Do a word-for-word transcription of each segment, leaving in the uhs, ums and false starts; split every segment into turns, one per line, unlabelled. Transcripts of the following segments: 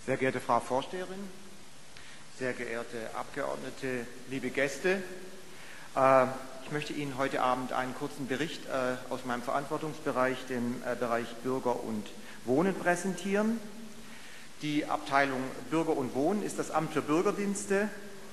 Sehr geehrte Frau Vorsteherin, sehr geehrte Abgeordnete, liebe Gäste, äh, ich möchte Ihnen heute Abend einen kurzen Bericht äh, aus meinem Verantwortungsbereich, dem äh, Bereich Bürger und Wohnen, präsentieren. Die Abteilung Bürger und Wohnen ist das Amt für Bürgerdienste.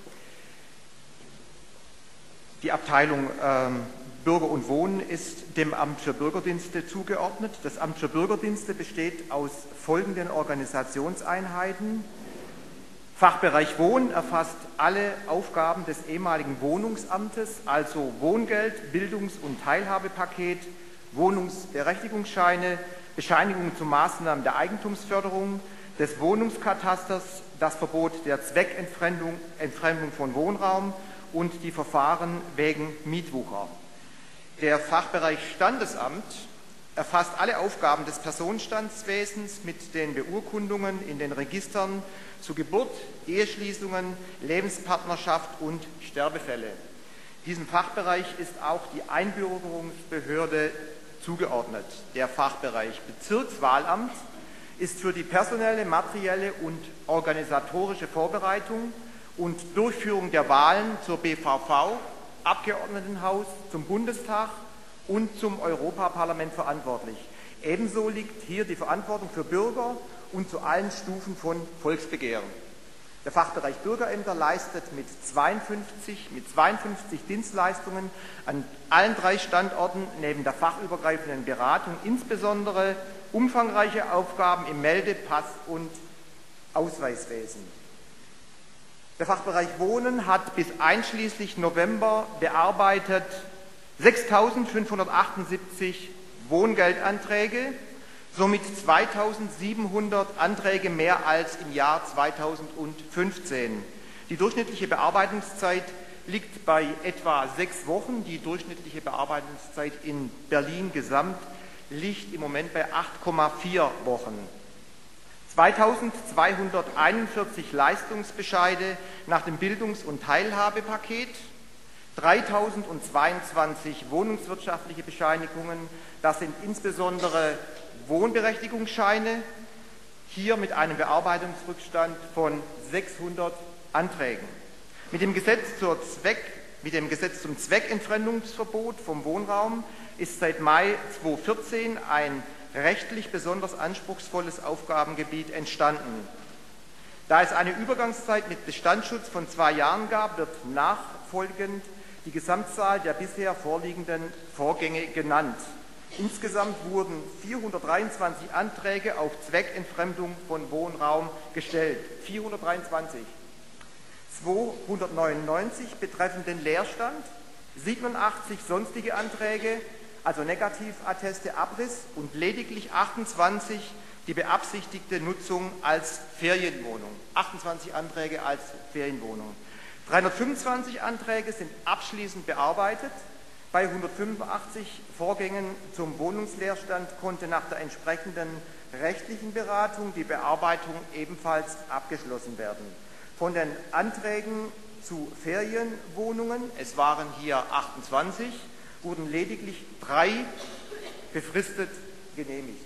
Die Abteilung äh, Bürger und Wohnen ist dem Amt für Bürgerdienste zugeordnet. Das Amt für Bürgerdienste besteht aus folgenden Organisationseinheiten. Fachbereich Wohnen erfasst alle Aufgaben des ehemaligen Wohnungsamtes, also Wohngeld, Bildungs- und Teilhabepaket, Wohnungsberechtigungsscheine, Bescheinigungen zu Maßnahmen der Eigentumsförderung, des Wohnungskatasters, das Verbot der Zweckentfremdung Entfremdung von Wohnraum und die Verfahren wegen Mietwucher. Der Fachbereich Standesamt erfasst alle Aufgaben des Personenstandswesens mit den Beurkundungen in den Registern zu Geburt, Eheschließungen, Lebenspartnerschaft und Sterbefälle. Diesem Fachbereich ist auch die Einbürgerungsbehörde zugeordnet. Der Fachbereich Bezirkswahlamt ist für die personelle, materielle und organisatorische Vorbereitung und Durchführung der Wahlen zur B V V, Abgeordnetenhaus, zum Bundestag und zum Europaparlament verantwortlich. Ebenso liegt hier die Verantwortung für Bürger und zu allen Stufen von Volksbegehren. Der Fachbereich Bürgerämter leistet mit zweiundfünfzig, mit zweiundfünfzig Dienstleistungen an allen drei Standorten neben der fachübergreifenden Beratung insbesondere umfangreiche Aufgaben im Melde-, Pass- und Ausweiswesen. Der Fachbereich Wohnen hat bis einschließlich November bearbeitet sechstausendfünfhundertachtundsiebzig Wohngeldanträge, somit zweitausendsiebenhundert Anträge mehr als im Jahr zweitausendfünfzehn. Die durchschnittliche Bearbeitungszeit liegt bei etwa sechs Wochen. Die durchschnittliche Bearbeitungszeit in Berlin gesamt liegt im Moment bei acht Komma vier Wochen. zweitausendzweihunderteinundvierzig Leistungsbescheide nach dem Bildungs- und Teilhabepaket, dreitausendzweiundzwanzig wohnungswirtschaftliche Bescheinigungen, das sind insbesondere Wohnberechtigungsscheine, hier mit einem Bearbeitungsrückstand von sechshundert Anträgen. Mit dem Gesetz, zur Zweck, mit dem Gesetz zum Zweckentfremdungsverbot vom Wohnraum ist seit Mai zweitausendvierzehn ein rechtlich besonders anspruchsvolles Aufgabengebiet entstanden. Da es eine Übergangszeit mit Bestandsschutz von zwei Jahren gab, wird nachfolgend die Gesamtzahl der bisher vorliegenden Vorgänge genannt. Insgesamt wurden vierhundertdreiundzwanzig Anträge auf Zweckentfremdung von Wohnraum gestellt. vierhundertdreiundzwanzig. zweihundertneunundneunzig betreffen den Leerstand, siebenundachtzig sonstige Anträge, also Negativatteste, Abriss, und lediglich achtundzwanzig die beabsichtigte Nutzung als Ferienwohnung. achtundzwanzig Anträge als Ferienwohnung. dreihundertfünfundzwanzig Anträge sind abschließend bearbeitet. Bei hundertfünfundachtzig Vorgängen zum Wohnungsleerstand konnte nach der entsprechenden rechtlichen Beratung die Bearbeitung ebenfalls abgeschlossen werden. Von den Anträgen zu Ferienwohnungen, es waren hier achtundzwanzig, wurden lediglich drei befristet genehmigt.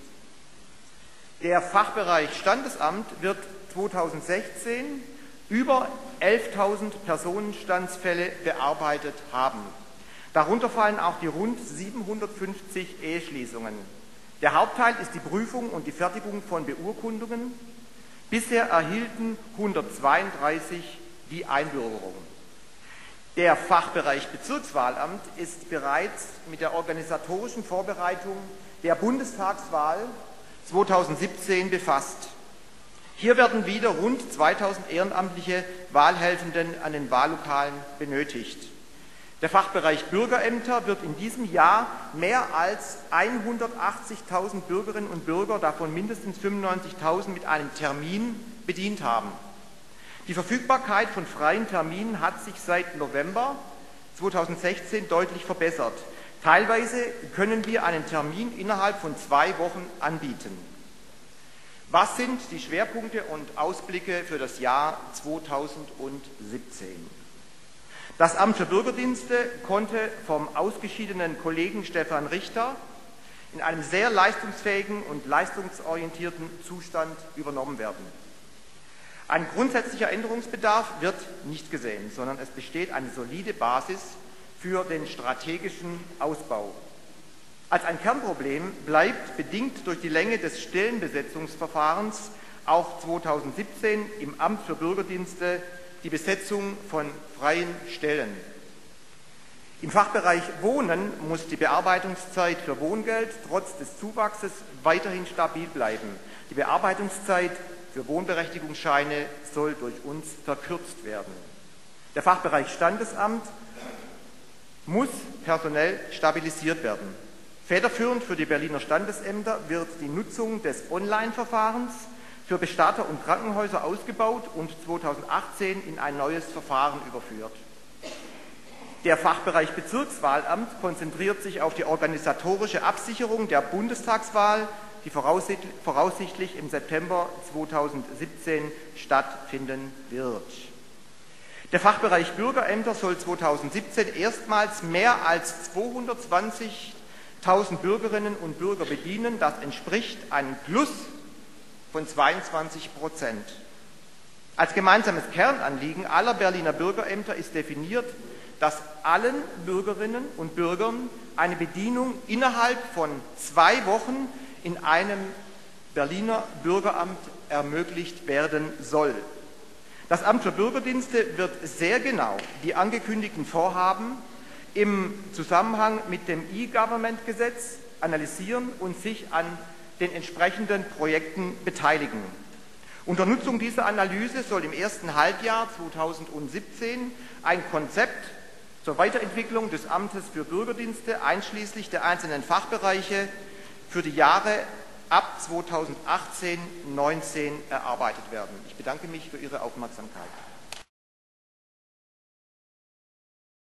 Der Fachbereich Standesamt wird zweitausendsechzehn über elftausend Personenstandsfälle bearbeitet haben. Darunter fallen auch die rund siebenhundertfünfzig Eheschließungen. Der Hauptteil ist die Prüfung und die Fertigung von Beurkundungen. Bisher erhielten hundertzweiunddreißig die Einbürgerung. Der Fachbereich Bezirkswahlamt ist bereits mit der organisatorischen Vorbereitung der Bundestagswahl zweitausendsiebzehn befasst. Hier werden wieder rund zweitausend ehrenamtliche Wahlhelfenden an den Wahllokalen benötigt. Der Fachbereich Bürgerämter wird in diesem Jahr mehr als hundertachtzigtausend Bürgerinnen und Bürger, davon mindestens fünfundneunzigtausend, mit einem Termin bedient haben. Die Verfügbarkeit von freien Terminen hat sich seit November zweitausendsechzehn deutlich verbessert. Teilweise können wir einen Termin innerhalb von zwei Wochen anbieten. Was sind die Schwerpunkte und Ausblicke für das Jahr zweitausendsiebzehn? Das Amt für Bürgerdienste konnte vom ausgeschiedenen Kollegen Stefan Richter in einem sehr leistungsfähigen und leistungsorientierten Zustand übernommen werden. Ein grundsätzlicher Änderungsbedarf wird nicht gesehen, sondern es besteht eine solide Basis für den strategischen Ausbau. Als ein Kernproblem bleibt, bedingt durch die Länge des Stellenbesetzungsverfahrens, auch zweitausendsiebzehn im Amt für Bürgerdienste die Besetzung von freien Stellen. Im Fachbereich Wohnen muss die Bearbeitungszeit für Wohngeld trotz des Zuwachses weiterhin stabil bleiben. Die Bearbeitungszeit für Wohnberechtigungsscheine soll durch uns verkürzt werden. Der Fachbereich Standesamt muss personell stabilisiert werden. Federführend für die Berliner Standesämter wird die Nutzung des Online-Verfahrens für Bestatter und Krankenhäuser ausgebaut und zweitausendachtzehn in ein neues Verfahren überführt. Der Fachbereich Bezirkswahlamt konzentriert sich auf die organisatorische Absicherung der Bundestagswahl, die voraussichtlich im September zweitausendsiebzehn stattfinden wird. Der Fachbereich Bürgerämter soll zweitausendsiebzehn erstmals mehr als zweihundertzwanzigtausend Bürgerinnen und Bürger bedienen. Das entspricht einem Plus von zweiundzwanzig Prozent. Als gemeinsames Kernanliegen aller Berliner Bürgerämter ist definiert, dass allen Bürgerinnen und Bürgern eine Bedienung innerhalb von zwei Wochen in einem Berliner Bürgeramt ermöglicht werden soll. Das Amt für Bürgerdienste wird sehr genau die angekündigten Vorhaben im Zusammenhang mit dem E-Government-Gesetz analysieren und sich an den entsprechenden Projekten beteiligen. Unter Nutzung dieser Analyse soll im ersten Halbjahr zweitausendsiebzehn ein Konzept zur Weiterentwicklung des Amtes für Bürgerdienste einschließlich der einzelnen Fachbereiche für die Jahre ab zweitausendachtzehn neunzehn erarbeitet werden. Ich bedanke mich für Ihre Aufmerksamkeit.